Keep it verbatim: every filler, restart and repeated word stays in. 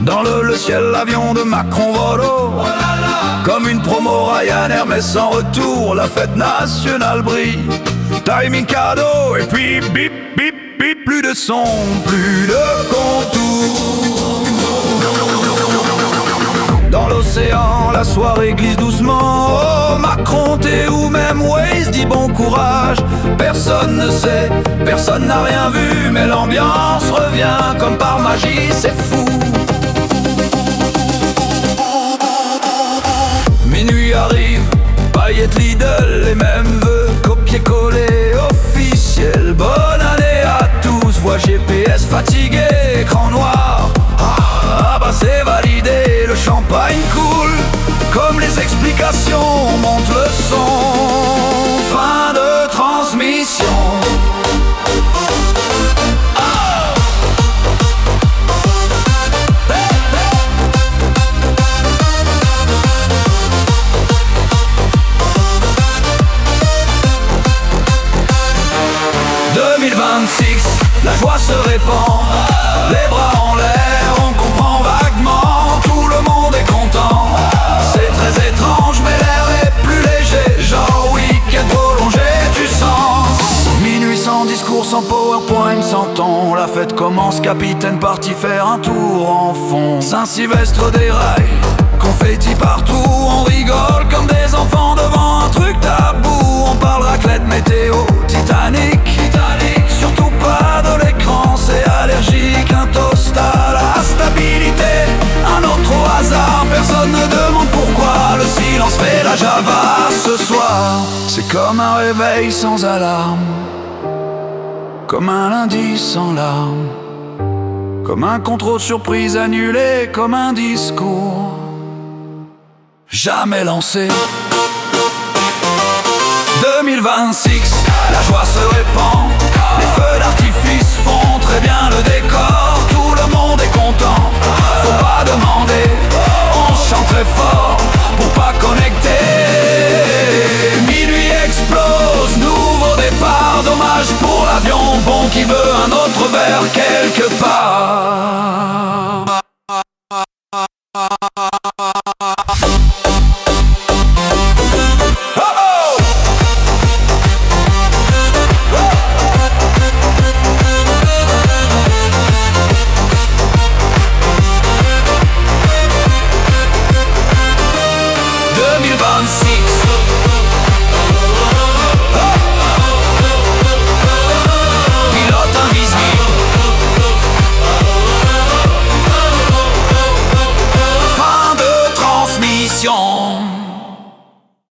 Dans le, le ciel, l'avion de Macron vole haut. Oh là là. Comme une promo Ryanair mais sans retour. La fête nationale brille. Timing cadeau et puis bip bip bip. Plus de son, plus de contour. Dans l'océan, la soirée glisse doucement. Oh Macron, t'es où? Même Waze dit bon courage. Personne ne sait, personne n'a rien vu, mais l'ambiance revient comme par magie, c'est fou. Minuit arrive, paillettes Lidl, les mêmes vœux, copier-coller, officiel. Bonne année à tous, voix G P S fatigué, écran noir. Ah bah c'est validé, le champagne coule, comme les explications montent le son. Fin de transmission. deux mille vingt-six, la joie se répand, les bras en l'air, on comprend vaguement, tout le monde est content. C'est très étrange mais l'air est plus léger, genre week-end prolongé, tu sens. Minuit sans discours, sans PowerPoint, sans ton, la fête commence, capitaine parti faire un tour en fond. Saint-Sylvestre déraille, confetti partout, on rigole comme des enfants devant un truc tabou. On parle raclette, météo, Titanic, Titanic. Surtout pas de l'écran, c'est allergique. Un toast à la stabilité, un autre au hasard. Personne ne demande pourquoi, le silence fait la java. Ce soir, c'est comme un réveil sans alarme, comme un lundi sans larmes, comme un contrôle surprise annulé, comme un discours jamais lancé. deux mille vingt-six, la joie se répand, les feux d'artifice font très bien le décor. Tout le monde est content, faut pas demander, on chante très fort pour pas connecter. Minuit explose, nouveau départ, dommage pour l'avion bon qui veut un autre verre quelque part. deux mille vingt-six